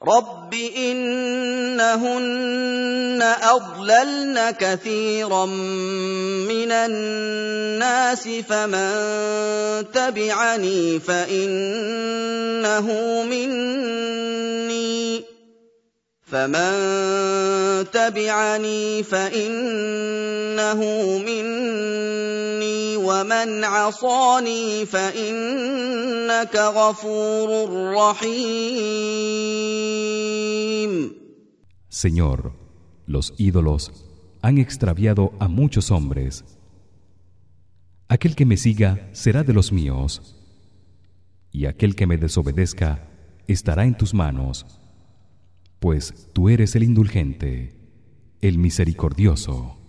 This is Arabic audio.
رب إنهن أضللن كثيرا من الناس فمن تبعني فإنه مني ومن عصاني فإنك غفور رحيم. Señor, los ídolos han extraviado a muchos hombres. Aquel que me siga será de los míos, y aquel que me desobedezca estará en tus manos, pues tú eres el indulgente, el misericordioso.